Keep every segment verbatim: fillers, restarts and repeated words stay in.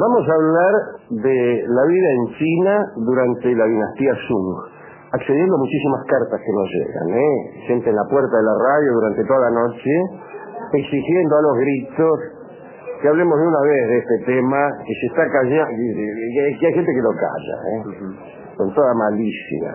Vamos a hablar de la vida en China durante la dinastía Sung, accediendo a muchísimas cartas que nos llegan, ¿eh? Gente en la puerta de la radio durante toda la noche, exigiendo a los gritos que hablemos de una vez de este tema, que se está callando, que hay gente que lo calla, ¿eh? Uh-huh. Con toda malicia.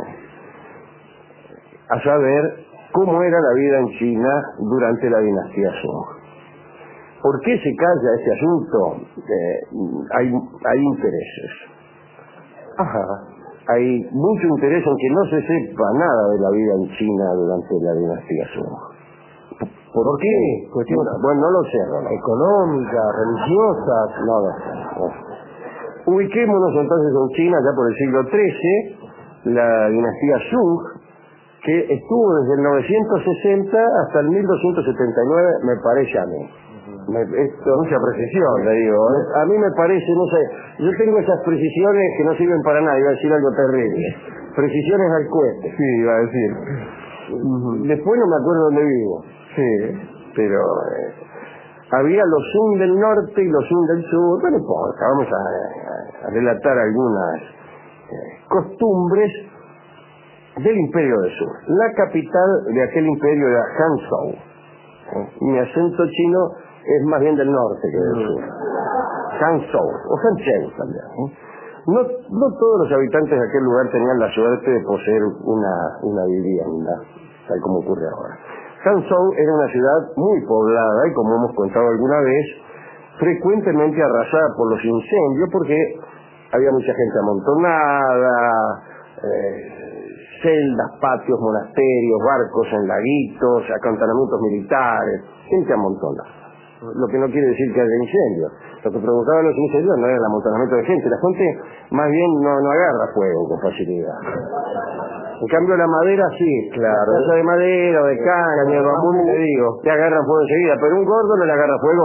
A saber cómo era la vida en China durante la dinastía Song. ¿Por qué se calla este asunto? Eh, hay, hay intereses. Ajá. Hay mucho interés en que no se sepa nada de la vida en China durante la dinastía Song. ¿Por, ¿Por qué? qué? Cuestión, bueno, no lo sé. No, no. Económica, religiosa, no lo sé. No. Ubiquémonos entonces en China ya por el siglo trece, la dinastía Sung, que estuvo desde el novecientos sesenta hasta el mil doscientos setenta y nueve, me parece a mí. Me, esto, mucha precisión, le digo. ¿eh? A mí me parece, no sé, yo tengo esas precisiones que no sirven para nada, iba a decir algo terrible. Precisiones al cohete. Sí, iba a decir. Uh-huh. Después no me acuerdo dónde vivo. Sí. Pero eh, había los Sung del norte y los Sung del sur, pero no importa, vamos a, a relatar algunas eh, costumbres del Imperio del Sur. La capital de aquel imperio era Hanzhou. ¿Eh? Mi acento chino es más bien del norte que del sur. Hanzhou, o Hanzhou también. ¿eh? No, no todos los habitantes de aquel lugar tenían la suerte de poseer una, una vivienda, tal como ocurre ahora. Hanzhou era una ciudad muy poblada y, como hemos contado alguna vez, frecuentemente arrasada por los incendios porque había mucha gente amontonada, eh, celdas, patios, monasterios, barcos en laguitos, acantonamientos militares, gente amontonada. Lo que no quiere decir que haya incendios. Lo que provocaban los incendios no era el amontonamiento de gente. La gente más bien no, no agarra fuego con facilidad. En cambio la madera sí, claro. La casa de madera o de caña, de bambú, le digo, te agarran fuego enseguida, pero un gordo no le agarra fuego.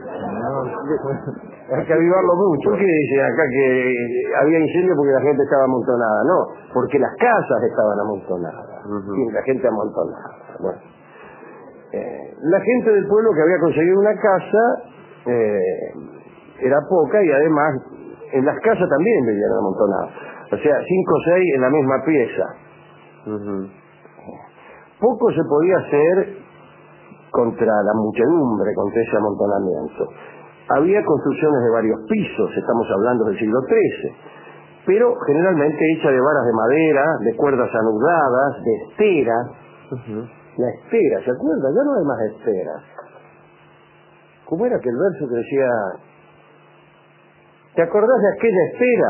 Hay que avivarlo mucho. ¿Por qué dice acá que había incendio porque la gente estaba amontonada? No, porque las casas estaban amontonadas. Uh-huh. Sí, la gente amontonada. Bueno. Eh, la gente del pueblo que había conseguido una casa eh, era poca y además en las casas también vivían amontonadas. O sea, cinco o seis en la misma pieza. Uh-huh. Poco se podía hacer contra la muchedumbre, contra ese amontonamiento. Había construcciones de varios pisos, estamos hablando del siglo trece, pero generalmente hechas de varas de madera, de cuerdas anudadas, de estera. Uh-huh. La estera, ¿se acuerda? Ya no hay más esteras. ¿Cómo era aquel verso que decía? ¿Te acordás de aquella estera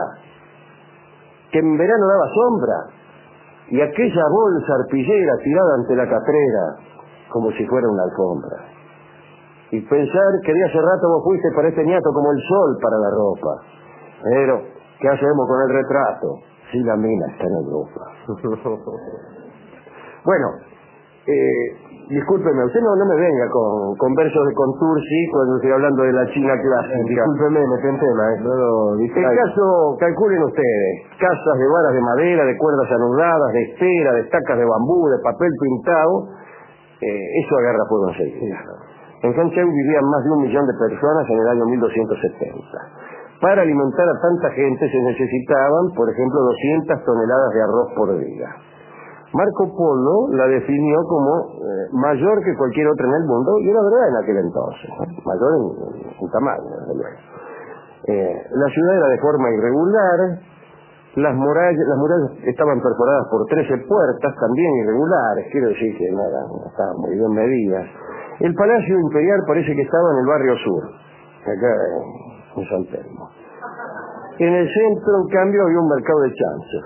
que en verano daba sombra? Y aquella bolsa arpillera tirada ante la catrera, como si fuera una alfombra. Y pensar que de hace rato vos fuiste para este ñato como el sol para la ropa. Pero, ¿qué hacemos con el retrato? Si la mina está en Europa. Bueno, eh, discúlpeme, usted no, no me venga con, con versos de Contursi cuando estoy hablando de la China clásica. Eh, discúlpeme, me metí en tema, ¿eh? No lo dije. El caso, calculen ustedes, casas de varas de madera, de cuerdas anudadas, de estera, de estacas de bambú, de papel pintado, eh, eso agarra fuego enseguida. En Hanzhou vivían más de un millón de personas en el año mil doscientos setenta. Para alimentar a tanta gente se necesitaban, por ejemplo, doscientas toneladas de arroz por día. Marco Polo la definió como eh, mayor que cualquier otra en el mundo, y era verdad en aquel entonces, ¿eh? Mayor en, en tamaño, desde luego. Eh, la ciudad era de forma irregular, las murallas, las murallas estaban perforadas por trece puertas, también irregulares, quiero decir que no, eran, no estaban muy bien medidas. El Palacio Imperial parece que estaba en el barrio sur, acá en San Telmo. En el centro, en cambio, había un mercado de chanzas.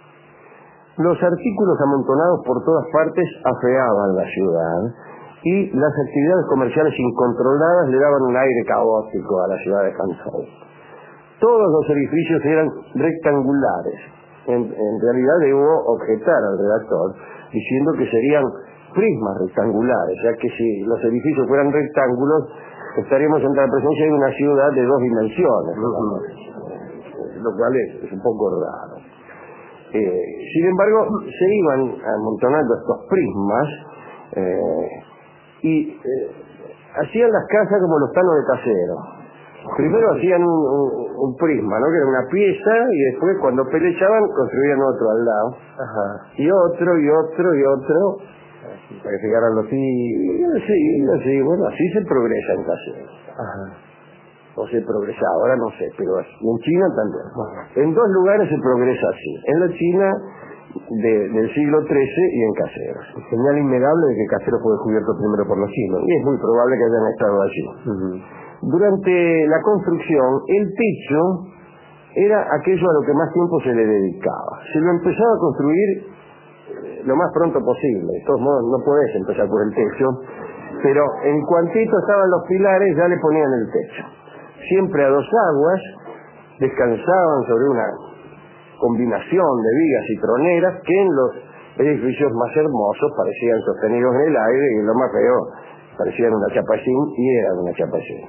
Los artículos amontonados por todas partes afeaban la ciudad y las actividades comerciales incontroladas le daban un aire caótico a la ciudad de Hanzhou. Todos los edificios eran rectangulares. En, en realidad debo objetar al redactor diciendo que serían prismas rectangulares, ya que si los edificios fueran rectángulos estaríamos en la presencia de una ciudad de dos dimensiones, ¿no? Lo cual es, es un poco raro. Eh, sin embargo, se iban amontonando estos prismas eh, y eh, hacían las casas como los tanos de casero. Primero hacían un, un, un prisma, ¿no? Que era una pieza, y después cuando peleaban construían otro al lado. Ajá. Y otro, y otro, y otro. Así, para que llegaran los Y así, así, bueno, así se progresa en Caseros. Ajá. O se progresa, ahora no sé, pero en China también. En dos lugares se progresa así. En la China de, del siglo trece y en Caseros. Señal innegable de que Caseros fue descubierto primero por los chinos. Y es muy probable que hayan estado allí. Uh-huh. Durante la construcción, el techo era aquello a lo que más tiempo se le dedicaba. Se lo empezaba a construir lo más pronto posible. De todos modos, no podés empezar por el techo, pero en cuantito estaban los pilares, ya le ponían el techo. Siempre a dos aguas, descansaban sobre una combinación de vigas y troneras que en los edificios más hermosos parecían sostenidos en el aire, y lo más feo, parecían una chapacín, y eran una chapacín.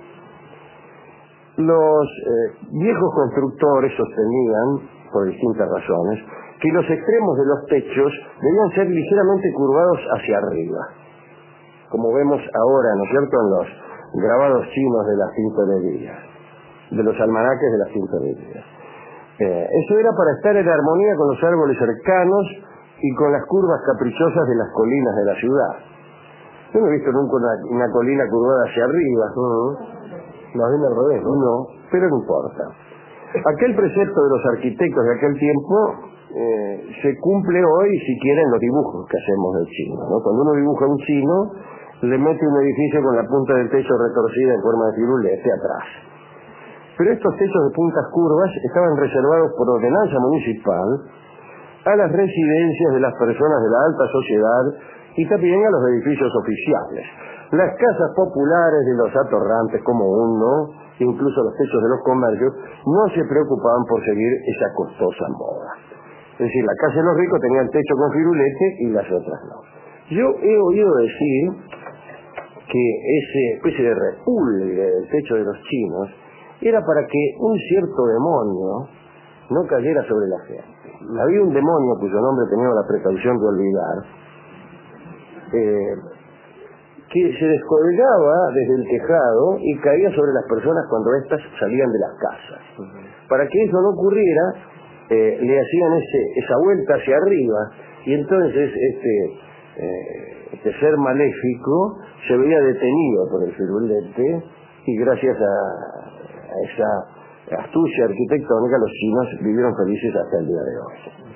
Los eh, viejos constructores sostenían, por distintas razones, que los extremos de los techos debían ser ligeramente curvados hacia arriba, como vemos ahora, ¿no es cierto?, en los grabados chinos de las tintorerías, de los almanaques de las tintorerías. Eh, eso era para estar en armonía con los árboles cercanos y con las curvas caprichosas de las colinas de la ciudad. Yo no he visto nunca una, una colina curvada hacia arriba. Uh-huh. Más bien al revés, ¿no? No, pero no importa. Aquel precepto de los arquitectos de aquel tiempo eh, se cumple hoy siquiera en los dibujos que hacemos del chino, ¿no? Cuando uno dibuja un chino, le mete un edificio con la punta del techo retorcida en forma de firulete atrás. Pero estos techos de puntas curvas estaban reservados por ordenanza municipal a las residencias de las personas de la alta sociedad y también a los edificios oficiales. Las casas populares de los atorrantes como uno, incluso los techos de los comercios, no se preocupaban por seguir esa costosa moda. Es decir, la casa de los ricos tenía el techo con firulete y las otras no. Yo he oído decir que ese especie de repulgue del techo de los chinos era para que un cierto demonio no cayera sobre la gente. Había un demonio cuyo nombre tenía la precaución de olvidar, eh, que se descolgaba desde el tejado y caía sobre las personas cuando éstas salían de las casas. Uh-huh. Para que eso no ocurriera, eh, le hacían ese, esa vuelta hacia arriba, y entonces este, eh, este ser maléfico se veía detenido por el firulete, y gracias a, a esa astucia arquitectónica los chinos vivieron felices hasta el día de hoy.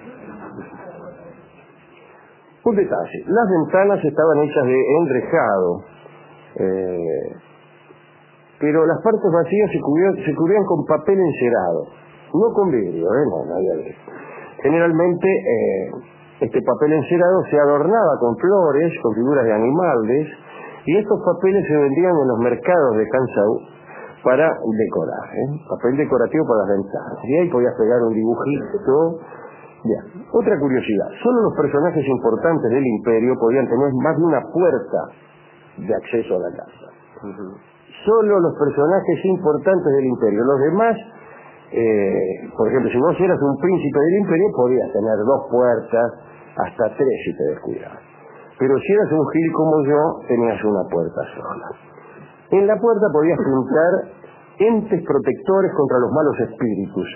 Un detalle, las ventanas estaban hechas de enrejado, eh, pero las partes vacías se cubrían, se cubrían con papel encerado, no con vidrio, ¿eh? no, no había vidrio. Generalmente eh, este papel encerado se adornaba con flores, con figuras de animales, y estos papeles se vendían en los mercados de Canzhou para decorar, ¿eh? Papel decorativo para las ventanas, y ahí podías pegar un dibujito. Bien. Otra curiosidad, solo los personajes importantes del imperio podían tener más de una puerta de acceso a la casa. Uh-huh. Solo los personajes importantes del imperio. Los demás, eh, por ejemplo, si vos eras un príncipe del imperio, podías tener dos puertas, hasta tres si te descuidabas. Pero si eras un gil como yo, tenías una puerta sola. En la puerta podías pintar entes protectores contra los malos espíritus.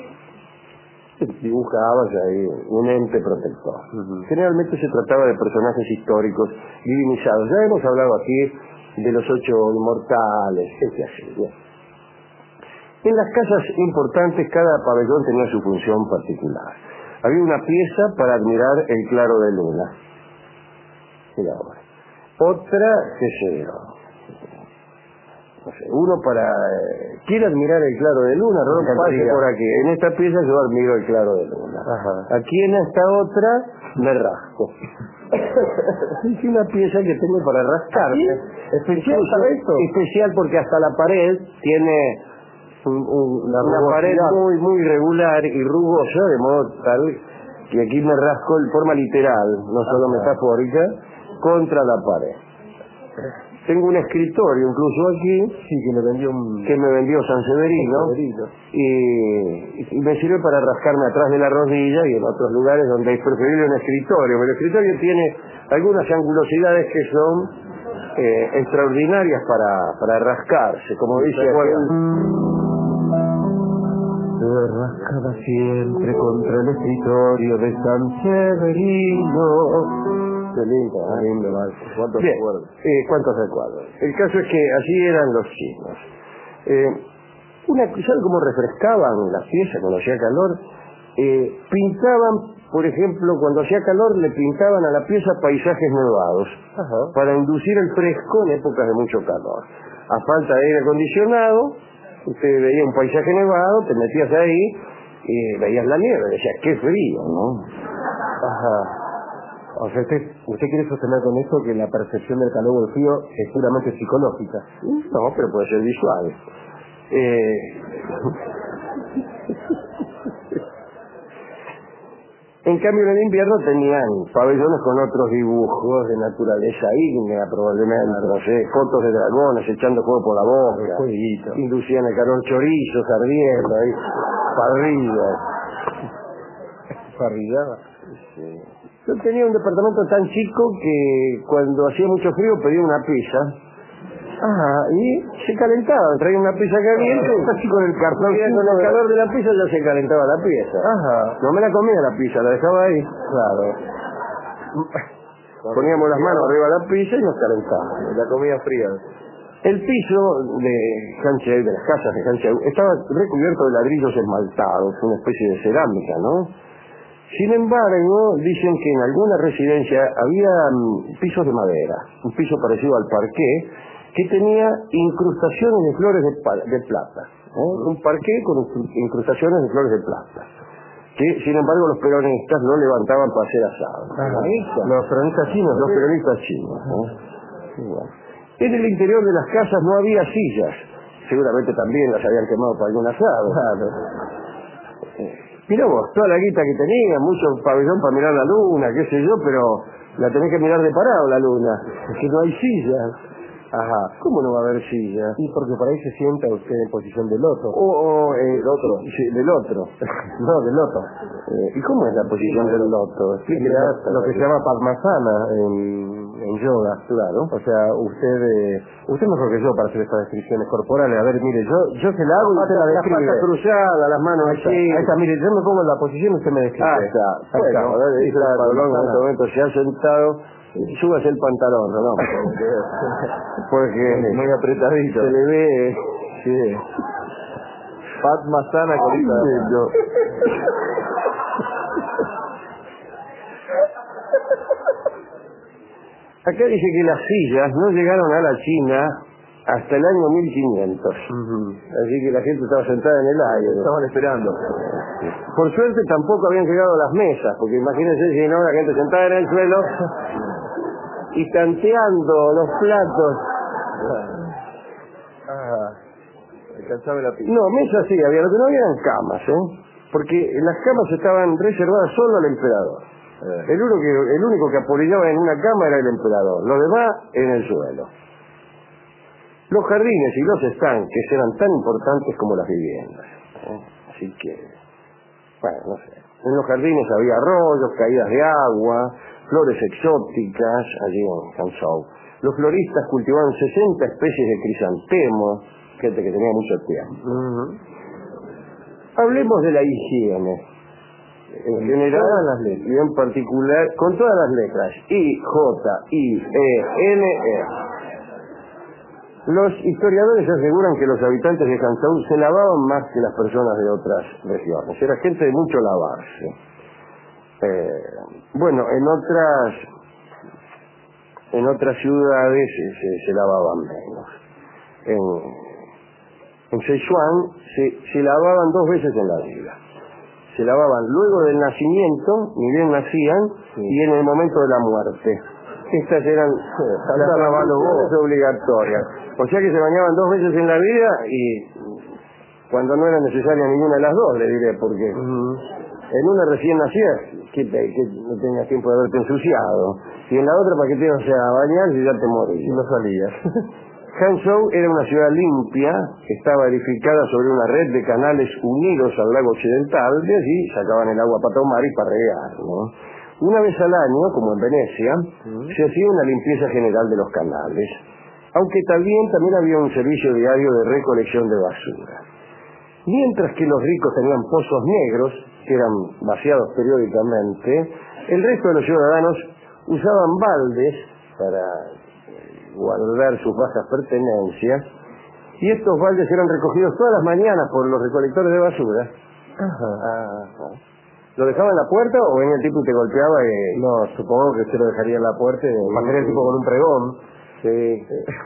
Dibujabas ahí un ente protector. Uh-huh. Generalmente se trataba de personajes históricos divinizados. Ya hemos hablado aquí de los ocho inmortales, este así. Bien. En las casas importantes cada pabellón tenía su función particular. Había una pieza para admirar el claro de luna. Mira ahora. Otra, qué sé yo. No sé, uno para... Eh, ¿quiere admirar el claro de luna? No, no pase por aquí. En esta pieza yo admiro el claro de luna. Ajá. Aquí en esta otra me rasco. Es una pieza que tengo para rascarme. Especial para esto. Especial porque hasta la pared tiene un, un, una, una pared muy muy regular y rugosa, de modo tal que aquí me rasco en forma literal, no solo Ajá. metafórica, contra la pared. Tengo un escritorio incluso aquí, sí, que me vendió un... que me vendió San Severino, y, y me sirve para rascarme atrás de la rodilla y en otros lugares donde es preferible un escritorio. Pero el escritorio tiene algunas angulosidades que son eh, extraordinarias para, para rascarse, como dice aquel. Se rascaba siempre contra el escritorio de San Severino. Qué lindo, ¿eh? Lindo, ¿vale? ¿Cuántos Bien, recuerdos? eh, ¿cuántos recuerdos? El caso es que así eran los chinos. Eh, una, ¿saben cómo refrescaban las piezas cuando hacía calor? Eh, pintaban, por ejemplo, cuando hacía calor le pintaban a la pieza paisajes nevados. Ajá. Para inducir el fresco en épocas de mucho calor. A falta de aire acondicionado, usted veía un paisaje nevado, te metías ahí y veías la nieve, decías, qué frío, ¿no? Ajá. O sea, usted, usted quiere sostener con esto que la percepción del calor o del frío es puramente psicológica. No, pero puede ser visual. Eh... En cambio, en el invierno tenían pabellones con otros dibujos de naturaleza ígnea, probablemente, no sé, fotos de dragones echando fuego por la boca, inducían el calor, chorizos ardiendo, ahí, parrillas. Parrillada. Sí. Yo tenía un departamento tan chico que cuando hacía mucho frío pedía una pizza. Ajá, y se calentaba, traía una pizza caliente, así con el cartón, con el calor de la pizza ya se calentaba la pieza. Ajá. No me la comía la pizza, la dejaba ahí. Claro. Poníamos las manos arriba de la pizza y nos calentábamos. La comida fría. El piso de Hancheu, de las casas de Hancheu, estaba recubierto de ladrillos esmaltados, una especie de cerámica, ¿no? Sin embargo, dicen que en alguna residencia había um, pisos de madera, un piso parecido al parqué, que tenía incrustaciones de flores de, de plata. ¿eh? Un parqué con incrustaciones de flores de plata. Que, sin embargo, los peronistas no levantaban para hacer asado. Los peronistas chinos. Los peronistas chinos. ¿eh? Sí, bueno. En el interior de las casas no había sillas. Seguramente también las habían quemado para algún asado. Claro. Eh, Mirá vos, toda la guita que tenía, mucho pabellón para mirar la luna, qué sé yo, pero la tenés que mirar de parado la luna. Es que no hay sillas. Ajá. ¿Cómo no va a haber silla? Sí, porque por ahí se sienta usted en posición de loto. O, o eh, el otro. Sí, del otro. No, del loto. Eh, ¿Y cómo es la posición sí, del loto? Explíquela. Lo que se llama Padmasana en, en yoga. Claro. O sea, usted eh, usted mejor que yo para hacer estas descripciones corporales. A ver, mire, yo yo se la hago y usted la describe. Las patas cruzadas, las manos así. Ahí está, mire, yo me pongo en la posición y usted me describe. Ah, está. Bueno, está. A ver, sí, claro, en este momento se ha sentado. Súbase el pantalón, ¿no? Porque muy apretadito. Se le ve... Sí. Padmasana, colita. Acá dice que las sillas no llegaron a la China hasta el año mil quinientos. Uh-huh. Así que la gente estaba sentada en el aire. Estaban esperando. Por suerte tampoco habían llegado las mesas, porque imagínense si no, la gente sentada en el suelo y tanteando los platos. Ah, alcanzaba la pista. No, mesas sí había, lo que no había eran camas, ¿eh? Porque las camas estaban reservadas solo al emperador. Eh. El, único que, el único que apolillaba en una cama era el emperador, los demás en el suelo. Los jardines y los estanques eran tan importantes como las viviendas, ¿eh? Así que, bueno, no sé. En los jardines había arroyos, caídas de agua, flores exóticas, allí en Hangzhou. Los floristas cultivaban sesenta especies de crisantemo, gente que tenía mucho tiempo. Uh-huh. Hablemos de la higiene. En general, todas las letras. Y en particular, con todas las letras. I, J, I, E, N, E. Los historiadores aseguran que los habitantes de Hangzhou se lavaban más que las personas de otras regiones. Era gente de mucho lavarse. Eh, bueno, en otras en otras ciudades se, se lavaban menos. En, en Sichuan se, se lavaban dos veces en la vida. Se lavaban luego del nacimiento, ni bien nacían, sí, y en el momento de la muerte. Estas eran las lavaciones obligatorias. O sea que se bañaban dos veces en la vida y cuando no era necesaria ninguna de las dos, le diré, porque uh-huh. en una recién nacida que, que no tenías tiempo de haberte ensuciado, y en la otra para que te ibas a bañar y ya te morías. Y no salías. Hangzhou era una ciudad limpia que estaba edificada sobre una red de canales unidos al lago occidental, de allí sacaban el agua para tomar y para regar, ¿no? Una vez al año, como en Venecia, Mm. se hacía una limpieza general de los canales, aunque también, también había un servicio diario de recolección de basura. Mientras que los ricos tenían pozos negros, que eran vaciados periódicamente, el resto de los ciudadanos usaban baldes para guardar sus bajas pertenencias, y estos baldes eran recogidos todas las mañanas por los recolectores de basura. Ajá. Ajá. ¿Lo dejaba en la puerta o venía el tipo y te golpeaba? Y... No, supongo que se lo dejaría en la puerta y Sí, pasaría el sí. tipo con un pregón. Sí.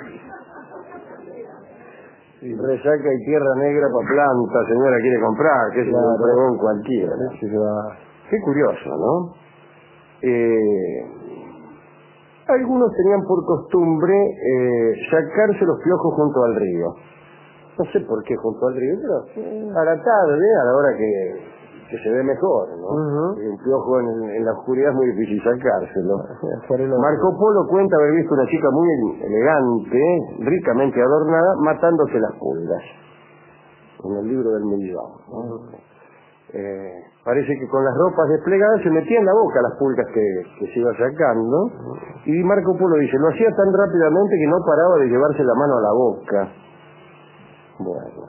Sí. Resaca y tierra negra para planta, señora, quiere comprar, que es Claro. un pregón cualquiera. Sí, se va. Qué curioso, ¿no? Eh, algunos tenían por costumbre eh, sacarse los piojos junto al río. No sé por qué junto al río, pero a la tarde, a la hora que, que se ve mejor, ¿no? Ujú. Un piojo en, en la oscuridad es muy difícil sacárselo. Por el otro. Marco Polo cuenta haber visto una chica muy elegante, ricamente adornada, matándose las pulgas. En el libro del millón, ¿no? Eh, parece que con las ropas desplegadas se metía en la boca las pulgas que, que se iba sacando, y Marco Polo dice, lo hacía tan rápidamente que no paraba de llevarse la mano a la boca. Bueno,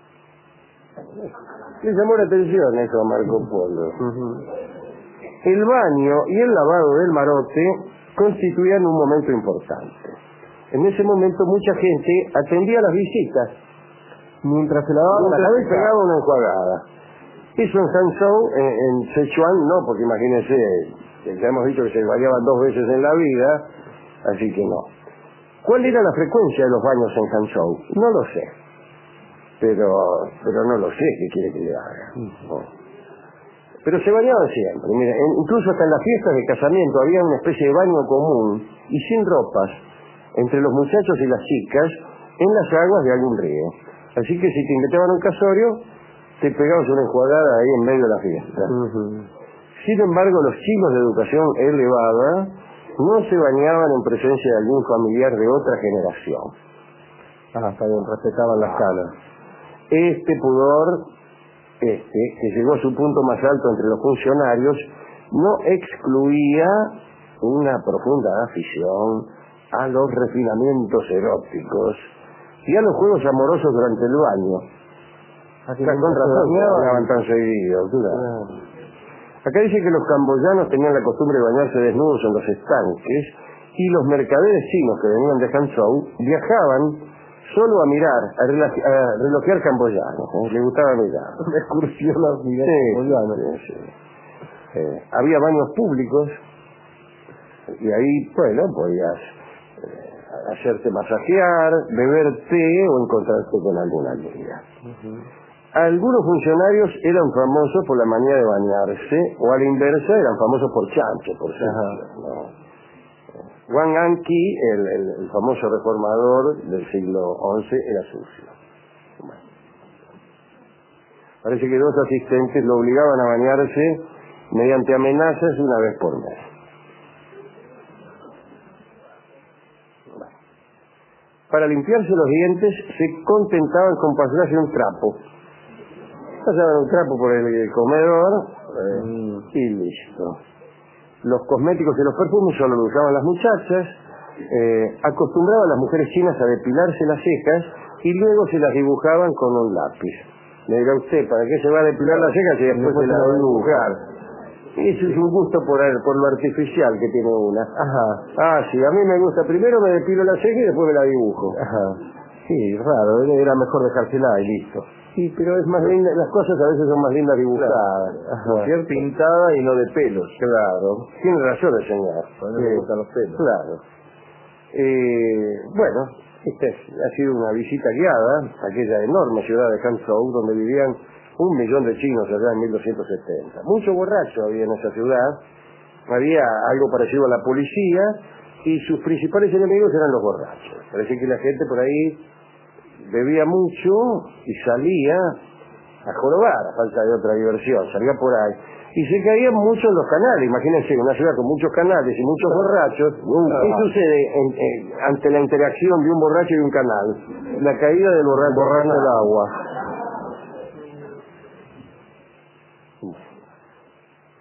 le llamó la atención eso a Marco Polo. Ujú. El baño y el lavado del marote constituían un momento importante. En ese momento mucha gente atendía las visitas Mientras se lavaba la mientras se cabeza. pegaba una enjuagada. Eso en Hangzhou, en, en Sichuan, no, porque imagínense, eh, ya hemos dicho que se bañaban dos veces en la vida, así que no. ¿Cuál era la frecuencia de los baños en Hangzhou? No lo sé, pero pero no lo sé, ¿qué quiere que le haga? No. Pero se bañaban siempre, mira, en- incluso hasta en las fiestas de casamiento había una especie de baño común y sin ropas entre los muchachos y las chicas en las aguas de algún río. Así que si te invitaban a un casorio, te pegabas una enjuagada ahí en medio de la fiesta. Ujú. Sin embargo, los chinos de educación elevada no se bañaban en presencia de algún familiar de otra generación. Ah, está bien, respetaban las canas. Este pudor, este, que llegó a su punto más alto entre los funcionarios, no excluía una profunda afición a los refinamientos eróticos y a los juegos amorosos durante el baño. Así Está con razón, se bañaban tan seguido, claro. Acá dice que los camboyanos tenían la costumbre de bañarse desnudos en los estanques y los mercaderes chinos que venían de Hangzhou viajaban solo a mirar, a, rela- a relojear camboyanos, ¿eh? Les gustaba mirar. Una excursión a mirar Sí, camboyanos. sí, sí. Eh, había baños públicos y ahí, bueno, podías eh, hacerte masajear, beber té o encontrarte con alguna amiga. Ujú. Algunos funcionarios eran famosos por la manía de bañarse, o a la inversa eran famosos por chancho, por sucio, ¿no? Wang Anqi, el, el, el famoso reformador del siglo once, era sucio. Bueno. Parece que dos asistentes lo obligaban a bañarse mediante amenazas una vez por mes. Bueno. Para limpiarse los dientes se contentaban con pasarse un trapo. Pasaban un trapo por el comedor eh, Mm. y listo. Los cosméticos y los perfumes solo lo usaban las muchachas. Eh, acostumbraban las mujeres chinas a depilarse las cejas y luego se las dibujaban con un lápiz. Le dirá usted, ¿para qué se va a depilar las cejas y después se las va a dibujar? Eso es un gusto por, el- por lo artificial que tiene una. Ajá. Ah, sí, a mí me gusta. Primero me depilo la ceja y después me la dibujo. Ajá. Sí, raro, era mejor dejársela y listo. Sí, pero es más linda, las cosas a veces son más lindas dibujadas. Ajá. ¿Cierto? Pintada y no de pelos. Claro. Tiene razón el señor. A mí me gustan los pelos. Claro. Eh, bueno, esta es- ha sido una visita guiada a aquella enorme ciudad de Hangzhou, donde vivían un millón de chinos allá en mil doscientos setenta. Mucho borracho había en esa ciudad. Había algo parecido a la policía y sus principales enemigos eran los borrachos. Parece que la gente por ahí bebía mucho y salía a jorobar a falta de otra diversión, salía por ahí y se caían mucho en los canales. Imagínense una ciudad con muchos canales y muchos borrachos. ¿Qué sucede en- en- ante la interacción de un borracho y un canal? La caída del borracho, Borracho al al agua.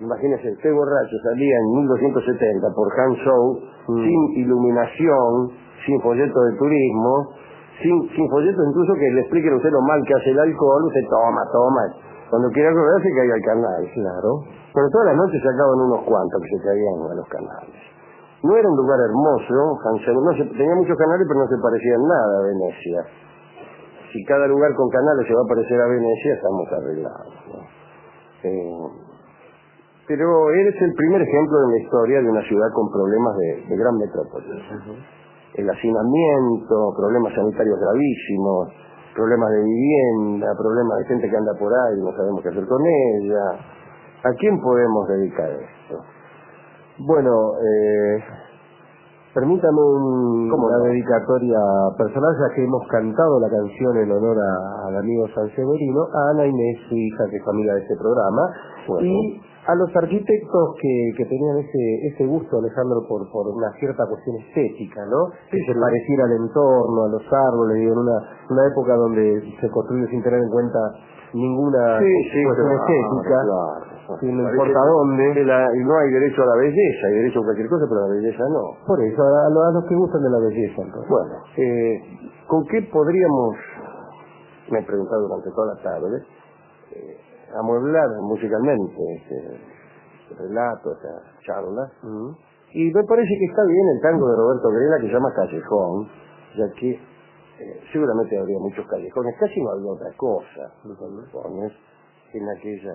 Imagínese, este borracho salía en mil doscientos setenta por Hangzhou, mm. sin iluminación, sin folletos de turismo, sin, sin folletos incluso que le expliquen a usted lo mal que hace el alcohol, usted toma, toma. Cuando quiera acordarse que hay al canal, claro. Pero todas las noches sacaban unos cuantos que se caían a los canales. No era un lugar hermoso, Hangzhou, no se, tenía muchos canales pero no se parecía en nada a Venecia. Si cada lugar con canales se va a parecer a Venecia, estamos arreglados, ¿no? Eh, pero eres el primer ejemplo de la historia de una ciudad con problemas de, de gran metrópoli. Uh-huh. El hacinamiento, problemas sanitarios gravísimos, problemas de vivienda, problemas de gente que anda por ahí y no sabemos qué hacer con ella. ¿A quién podemos dedicar esto? Bueno, eh, permítame un, una no? dedicatoria personal, ya que hemos cantado la canción en honor a, al amigo San Severino, a Ana Inés, su hija, que es familia de este programa, bueno. y a los arquitectos que, que tenían ese, ese gusto, Alejandro, por, por una cierta cuestión estética, ¿no? Sí, que se pareciera al entorno, a los árboles, digo, en una, una época donde se construye sin tener en cuenta ninguna sí, sí, cuestión claro, estética, claro. Sí, no importa dónde. La, y no hay derecho a la belleza, hay derecho a cualquier cosa, pero a la belleza no. Por eso, a, a, a los que gustan de la belleza, entonces. Bueno, eh, ¿con qué podríamos, me he preguntado durante toda la tarde, eh, amueblar musicalmente este relato, esta charla? Uh-huh. Y me parece que está bien el tango de Roberto Grela, que se llama Callejón, ya que eh, seguramente habría muchos callejones, casi no había otra cosa, los callejones, en aquella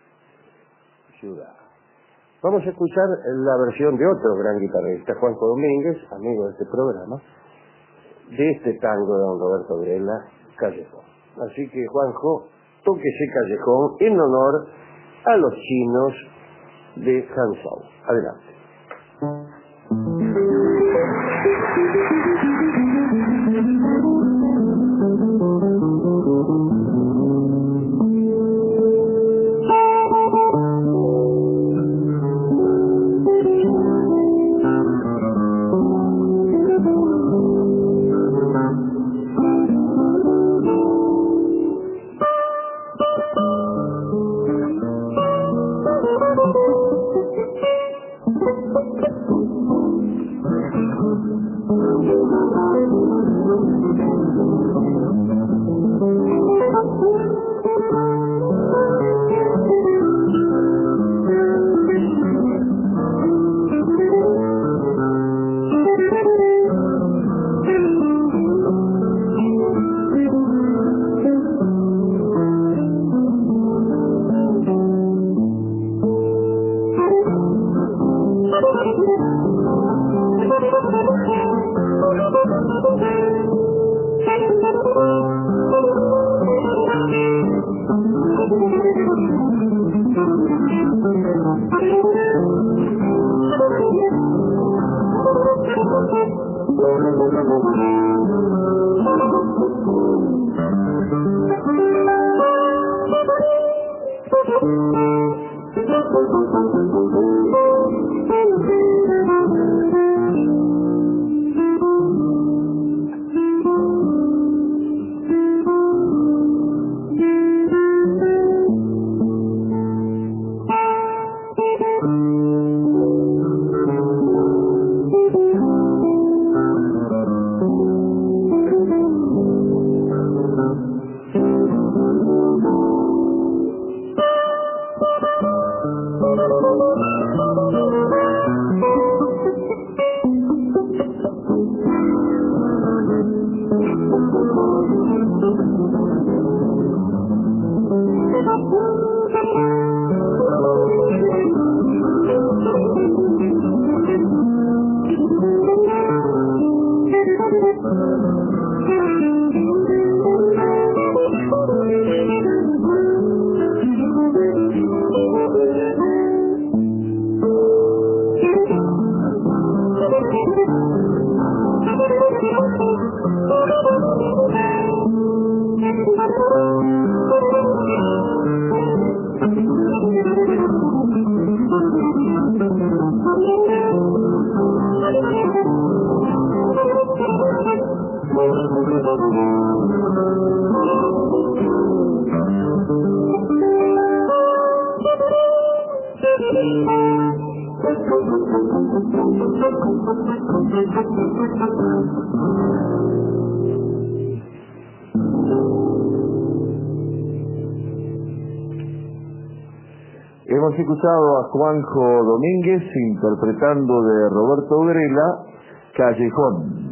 ciudad. Vamos a escuchar la versión de otro gran guitarrista, Juanjo Domínguez, amigo de este programa, de este tango de don Roberto Grela, Callejón. Así que, Juanjo, tóquese Callejón en honor a los chinos de Hangzhou. Adelante. Hemos escuchado a Juanjo Domínguez interpretando de Roberto Grela, Callejón.